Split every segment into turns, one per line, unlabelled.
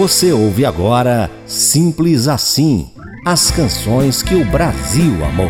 Você ouve agora Simples Assim, as canções que o Brasil amou.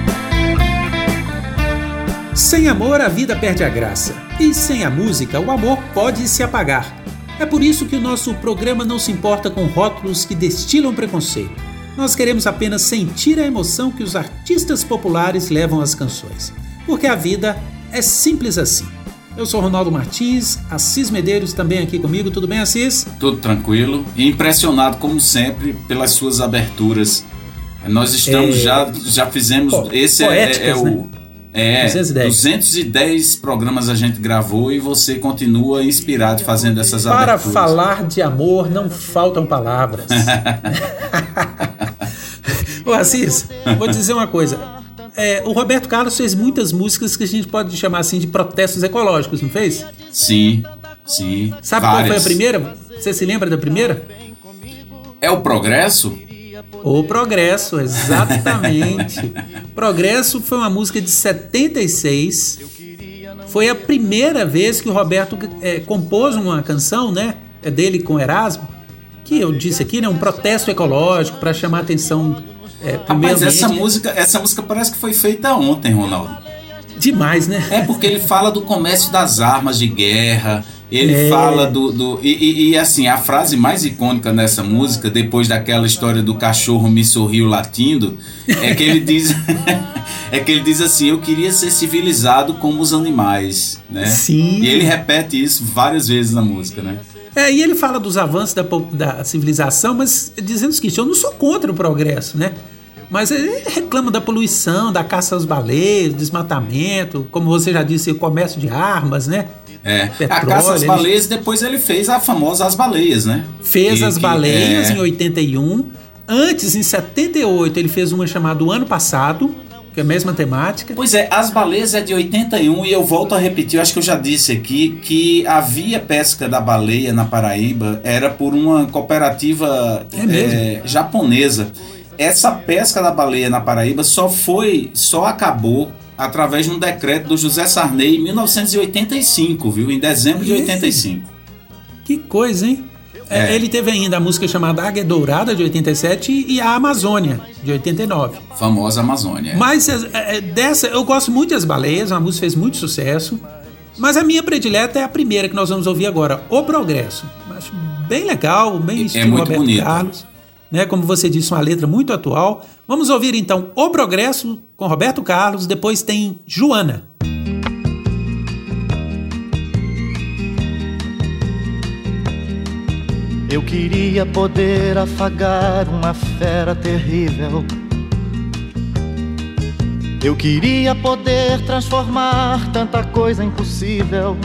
Sem amor, a vida perde a graça. E sem a música, o amor pode se apagar. É por isso que o nosso programa não se importa com rótulos que destilam preconceito. Nós queremos apenas sentir a emoção que os artistas populares levam às canções. Porque a vida é simples assim. Eu sou Ronaldo Martins, Assis Medeiros também aqui comigo. Tudo bem, Assis?
Tudo tranquilo e impressionado, como sempre, pelas suas aberturas. Nós estamos já fizemos... Esse é o...
Né?
210 programas a gente gravou e você continua inspirado fazendo essas aberturas.
Para falar de amor não faltam palavras. Ô Assis, vou dizer uma coisa. O Roberto Carlos fez muitas músicas que a gente pode chamar assim de protestos ecológicos, não fez?
Sim.
Sabe qual foi a primeira? Você se lembra da primeira?
É o Progresso?
O Progresso, exatamente. Progresso foi uma música de 76. Foi a primeira vez que o Roberto compôs uma canção, né? É dele com Erasmo, que eu disse aqui, né? Um protesto ecológico para chamar a atenção.
Rapaz, essa música parece que foi feita ontem, Ronaldo.
Demais, né?
É porque ele fala do comércio das armas de guerra. Ele fala e assim, a frase mais icônica nessa música, depois daquela história do cachorro me sorriu latindo, é que ele diz assim: eu queria ser civilizado como os animais, né?
Sim.
E ele repete isso várias vezes na música, né?
E ele fala dos avanços da civilização, mas dizendo o seguinte: eu não sou contra o progresso, né? Mas ele reclama da poluição, da caça às baleias, desmatamento, como você já disse, o comércio de armas, né?
Petróleo, a caça às baleias, depois ele fez a famosa As Baleias, né?
Fez As Baleias em 81. Antes, em 78, ele fez uma chamada O Ano Passado, que é a mesma temática.
Pois é, As Baleias é de 81 e eu volto a repetir, eu acho que eu já disse aqui, que havia pesca da baleia na Paraíba, era por uma cooperativa japonesa. Essa pesca da baleia na Paraíba só acabou através de um decreto do José Sarney em 1985, viu? Em dezembro de 85.
Que coisa, hein? Ele teve ainda a música chamada Águia Dourada, de 87, e a Amazônia, de 89.
Famosa Amazônia.
Mas dessa, eu gosto muito das Baleias, a música fez muito sucesso, mas a minha predileta é a primeira que nós vamos ouvir agora, O Progresso. Acho bem legal, bem estilo
muito
Roberto
bonito.
Carlos. Né, como você disse, uma letra muito atual. Vamos ouvir então O Progresso com Roberto Carlos, depois tem Joana.
Eu queria poder afagar uma fera terrível. Eu queria poder transformar tanta coisa impossível.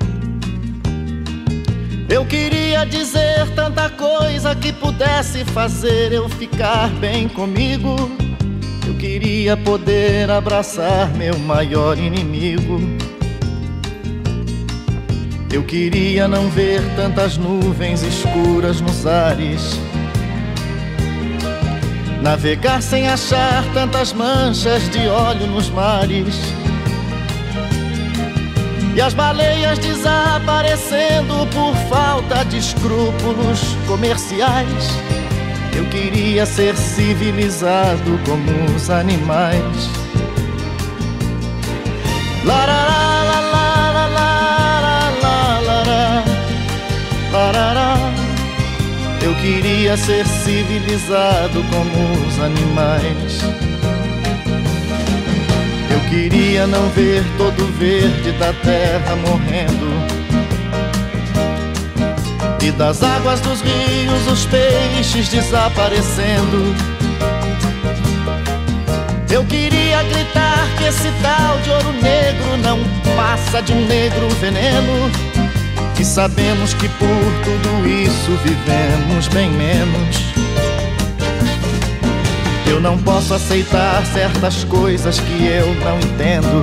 Eu queria dizer tanta coisa que pudesse fazer eu ficar bem comigo. Eu queria poder abraçar meu maior inimigo. Eu queria não ver tantas nuvens escuras nos ares, navegar sem achar tantas manchas de óleo nos mares, e as baleias desaparecendo por falta de escrúpulos comerciais. Eu queria ser civilizado como os animais. Larará, larará, larará, larará. Eu queria ser civilizado como os animais. Eu queria não ver todo o verde da terra morrendo, e das águas dos rios os peixes desaparecendo. Eu queria gritar que esse tal de ouro negro não passa de um negro veneno, que sabemos que por tudo isso vivemos bem menos. Eu não posso aceitar certas coisas que eu não entendo.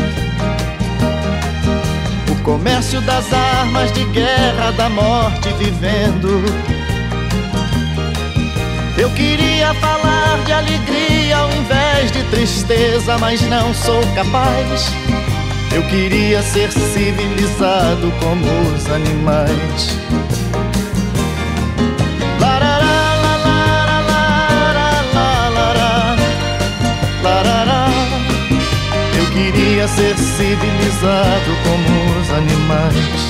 O comércio das armas de guerra, da morte vivendo. Eu queria falar de alegria ao invés de tristeza, mas não sou capaz. Eu queria ser civilizado como os animais. ser civilizado como os animais.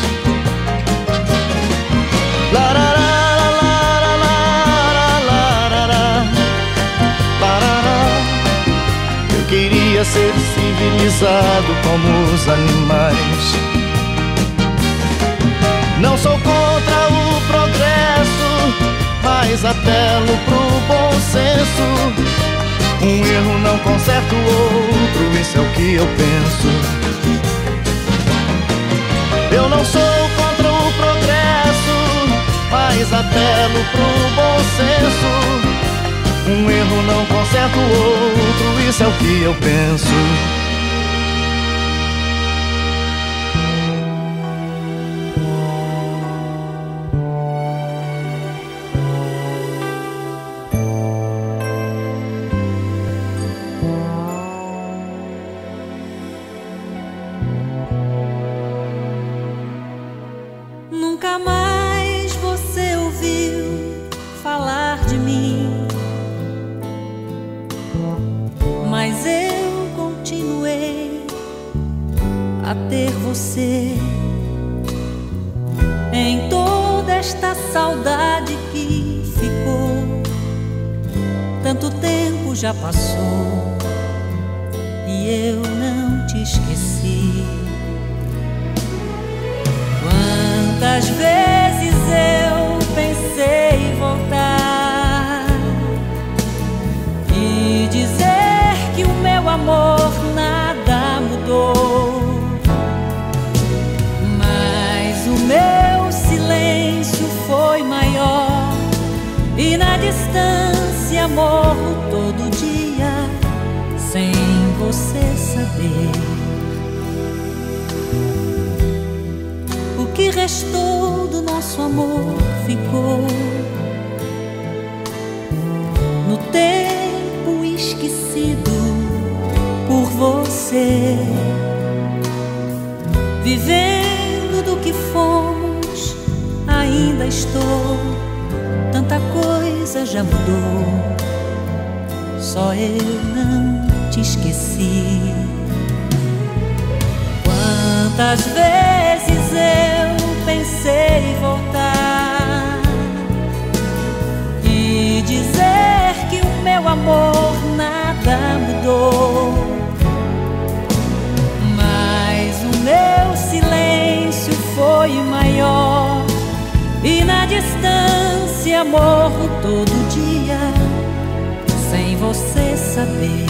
Eu queria ser civilizado como os animais. Não sou contra o progresso, mas apelo pro bom senso. Um erro não conserta o outro, isso é o que eu penso. Eu não sou contra o progresso, mas apelo pro bom senso. Um erro não conserta o outro, isso é o que eu penso.
Nunca mais você ouviu falar de mim, mas eu continuei a ter você em toda esta saudade que ficou. Tanto tempo já passou e eu não te esqueci. Quantas vezes eu pensei em voltar e dizer que o meu amor nada mudou, mas o meu silêncio foi maior e na distância morro todo dia sem você saber. O que restou do nosso amor ficou no tempo esquecido por você. Vivendo do que fomos, ainda estou. Tanta coisa já mudou, só eu não te esqueci. Quantas vezes eu pensei em voltar e dizer que o meu amor nada mudou, mas o meu silêncio foi maior e na distância morro todo dia sem você saber.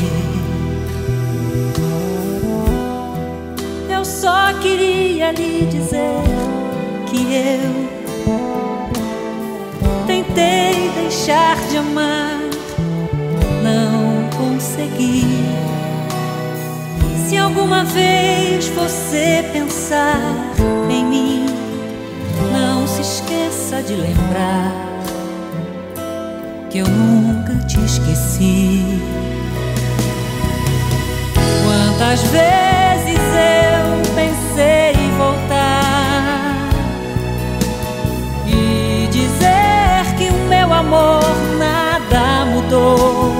Eu só queria lhe dizer que eu tentei deixar de amar, não consegui. Se alguma vez você pensar em mim, não se esqueça de lembrar que eu nunca te esqueci. Quantas vezes eu pensei em voltar e dizer que o meu amor nada mudou,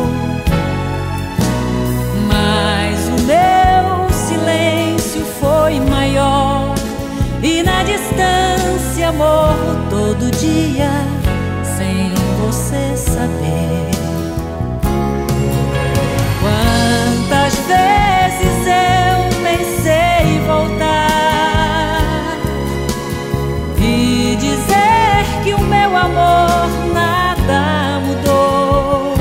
mas o meu silêncio foi maior e na distância morro todo dia sem você saber. Quantas vezes eu pensei em voltar e dizer que o meu amor nada mudou,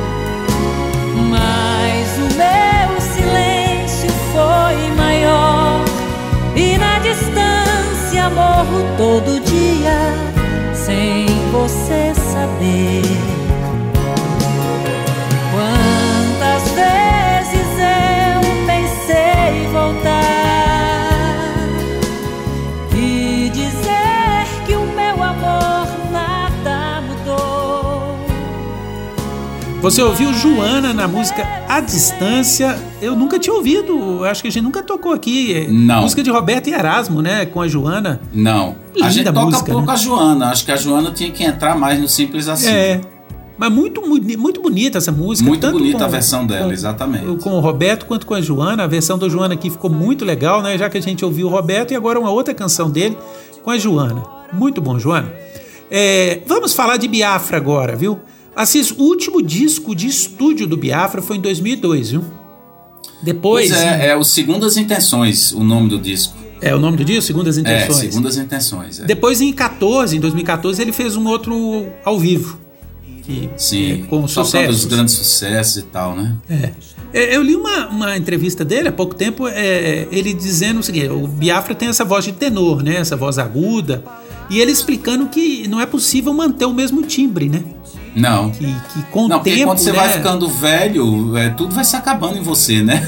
mas o meu silêncio foi maior e na distância morro todo dia sem você saber. Quantas vezes eu pensei em voltar e dizer que o meu amor nada mudou.
Você ouviu Joana na música A Distância? Eu nunca tinha ouvido, acho que a gente nunca tocou aqui.
Não.
Música de Roberto e Erasmo, né? Com a Joana.
Não.
Linda
a gente toca
música,
pouco,
né?
a Joana. Acho que a Joana tinha que entrar mais no Simples Assim.
É. Mas muito bonita essa música.
Muito bonita a versão dela, exatamente.
Com o Roberto quanto com a Joana. A versão da Joana aqui ficou muito legal, né? Já que a gente ouviu o Roberto e agora uma outra canção dele com a Joana. Muito bom, Joana. Vamos falar de Biafra agora, viu? Assis, o último disco de estúdio do Biafra foi em 2002, viu? Depois...
Pois é o Segundas Intenções, o nome do disco.
É o nome do disco? Segundas Intenções?
Segundas Intenções.
Depois, em 2014, ele fez um outro ao vivo.
Sim,
com sucesso.
Os grandes sucessos e tal, né?
Eu li uma entrevista dele há pouco tempo, ele dizendo o seguinte: o Biafra tem essa voz de tenor, né? Essa voz aguda. E ele explicando que não é possível manter o mesmo timbre, né?
Não.
Que com o tempo,
porque quando você vai ficando velho, tudo vai se acabando em você, né?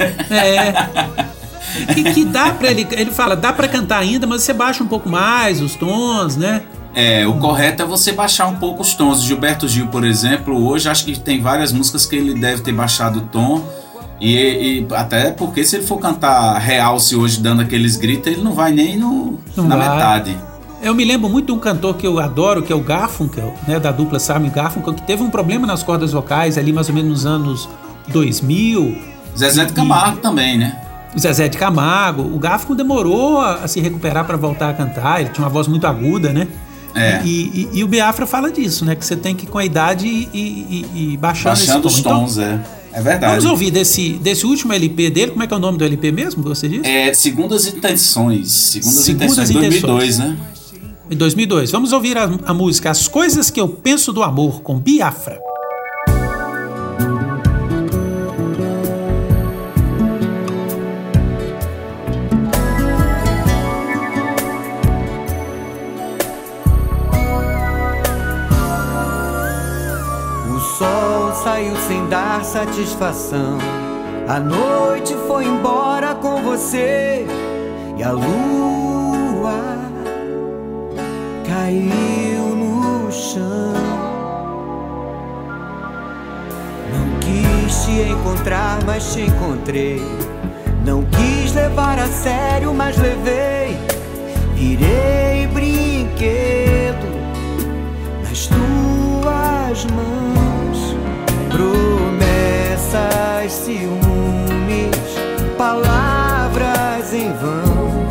Que dá pra ele fala, dá pra cantar ainda, mas você baixa um pouco mais os tons, né?
O correto é você baixar um pouco os tons. Gilberto Gil, por exemplo, hoje acho que tem várias músicas que ele deve ter baixado o tom. E até porque se ele for cantar realce hoje dando aqueles gritos, ele não vai nem na metade.
Eu me lembro muito de um cantor que eu adoro, que é o Garfunkel, né, da dupla Simon e Garfunkel, que teve um problema nas cordas vocais ali mais ou menos nos anos 2000.
Zezé de Camargo também, né?
O Zezé de Camargo. O Garfunkel demorou a se recuperar para voltar a cantar, ele tinha uma voz muito aguda, né? E o Biafra fala disso, né? Que você tem que ir com a idade e baixando
os tons, então, é verdade.
Vamos ouvir desse último LP dele. Como é que é o nome do LP mesmo que você disse?
Segundas Intenções. Segundas Intenções, 2002, né?
Em 2002. Vamos ouvir a música As Coisas Que Eu Penso do Amor, com Biafra.
Saiu sem dar satisfação. A noite foi embora com você e a lua caiu no chão. Não quis te encontrar, mas te encontrei. Não quis levar a sério, mas levei. Virei brinquedo nas tuas mãos. Promessas, ciúmes, palavras em vão,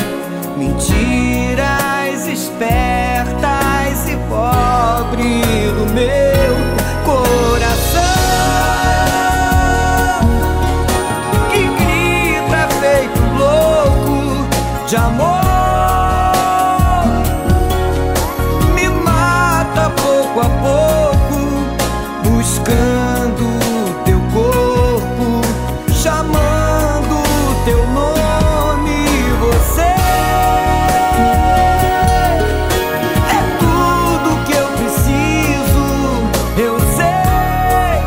mentiras espertas e pobre do meu coração, que grita feito louco de amor, me mata pouco a pouco, buscando teu corpo, chamando teu nome. Você é tudo que eu preciso, eu sei.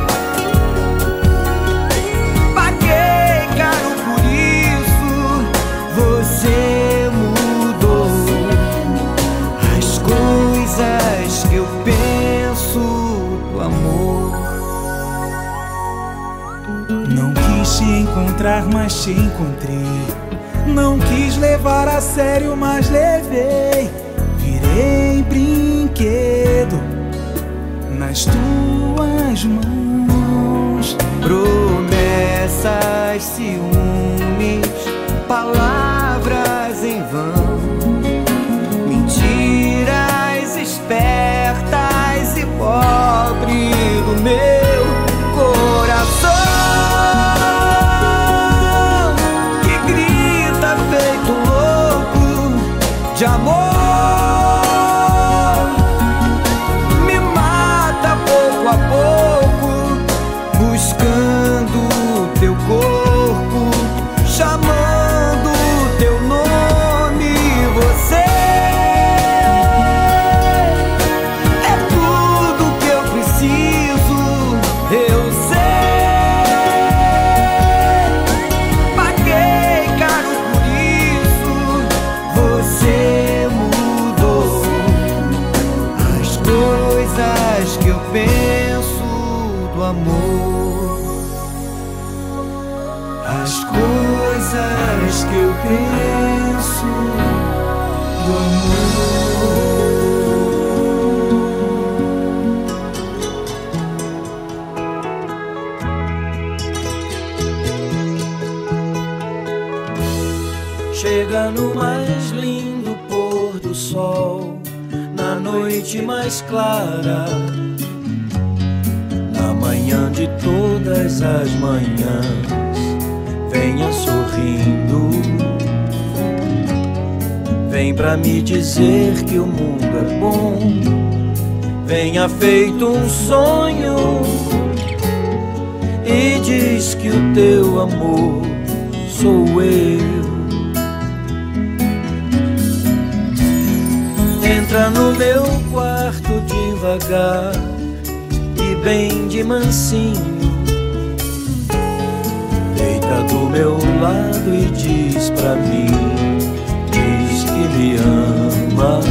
Paguei caro por isso, você mudou as coisas que eu penso do amor.
Não quis te encontrar, mas te encontrei. Não quis levar a sério, mas levei. Virei brinquedo nas tuas mãos.
Promessas, ciúmes, palavras em vão, mentiras espertas e pobre do meu coração, que grita feito louco de amor, me mata pouco a pouco, buscando teu corpo, chamando teu nome. Você é tudo que eu preciso, eu sei. Paguei caro por isso, você mudou as coisas que eu penso do amor. As coisas que eu penso do amor. chega no mais lindo pôr do sol, na noite mais clara, na manhã de todas as manhãs. Venha sorrindo, vem pra me dizer que o mundo é bom. Venha feito um sonho e diz que o teu amor sou eu. Entra no meu quarto devagar e bem de mansinho, deita do meu lado e diz pra mim, diz que me ama.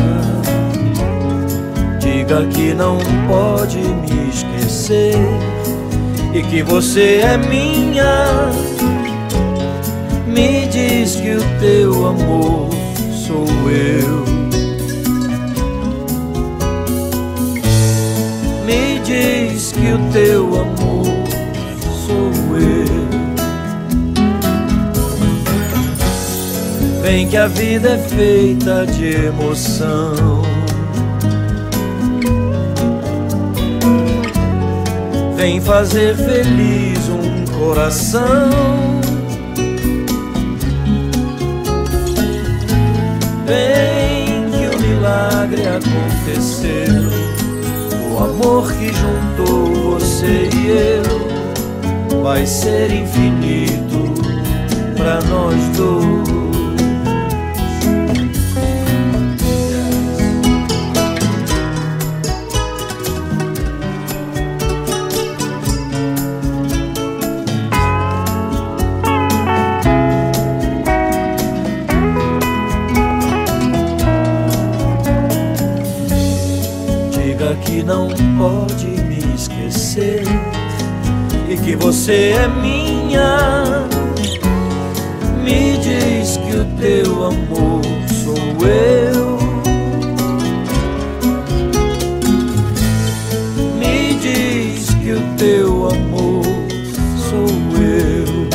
Diga que não pode me esquecer e que você é minha. Me diz que o teu amor sou eu. Me diz que o teu amor sou eu. Vem que a vida é feita de emoção. Vem fazer feliz um coração. Vem que o milagre aconteceu. O amor que juntou você e eu vai ser infinito pra nós dois. Que não pode me esquecer e que você é minha. Me diz que o teu amor sou eu. Me diz que o teu amor sou eu.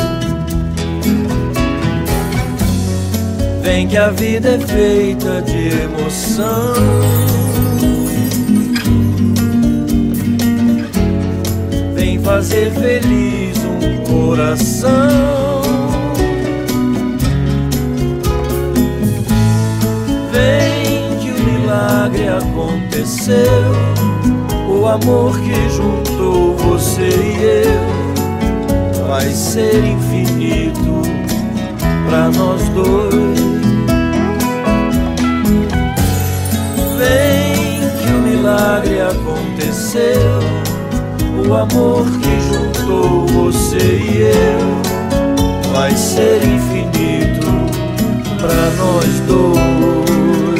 Vem que a vida é feita de emoção. Fazer feliz um coração. Vem que o milagre aconteceu. O amor que juntou você e eu vai ser infinito pra nós dois. Vem que o milagre aconteceu. O amor que juntou você e eu vai ser infinito pra nós dois.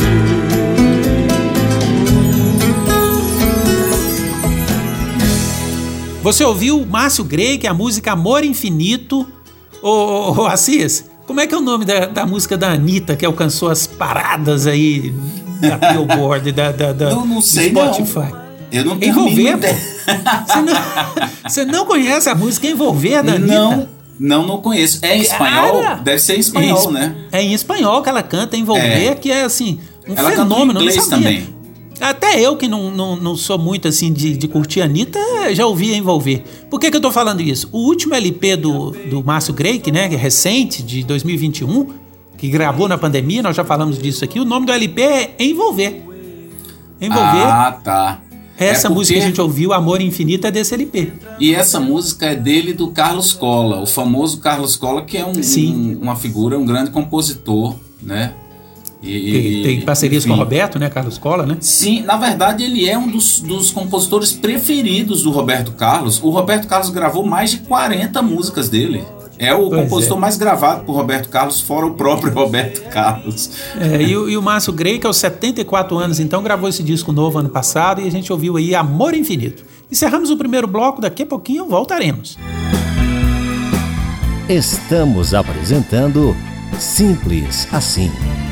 Você ouviu o Márcio Grey, que é a música Amor Infinito. Ô Assis, como é que é o nome da música da Anitta, que alcançou as paradas aí da Billboard,
não sei,
do Spotify?
Não. Eu não tenho
Envolver, você não conhece a música Envolver da Anitta?
Não conheço. É em espanhol? Deve ser em espanhol, né?
É em espanhol que ela canta, Envolver, que é assim,
ela
fenômeno.
Canta em inglês também.
Até eu que não sou muito assim de curtir a Anitta, já ouvi Envolver. Por que eu tô falando isso? O último LP do Márcio Grey, que é recente, de 2021, que gravou na pandemia, nós já falamos disso aqui, o nome do LP é Envolver. Envolver.
Ah, tá.
Essa música que a gente ouviu, Amor Infinito, é desse LP.
E essa música é dele, do Carlos Colla, o famoso Carlos Colla, que é uma figura, um grande compositor, né?
Tem parcerias com o Roberto, né? Carlos Colla, né?
Sim, na verdade ele é um dos compositores preferidos do Roberto Carlos. O Roberto Carlos gravou mais de 40 músicas dele. É o compositor mais gravado por Roberto Carlos, fora o próprio Roberto Carlos.
E o Márcio Grey, que aos 74 anos, então, gravou esse disco novo ano passado e a gente ouviu aí Amor Infinito. Encerramos o primeiro bloco, daqui a pouquinho voltaremos.
Estamos apresentando Simples Assim.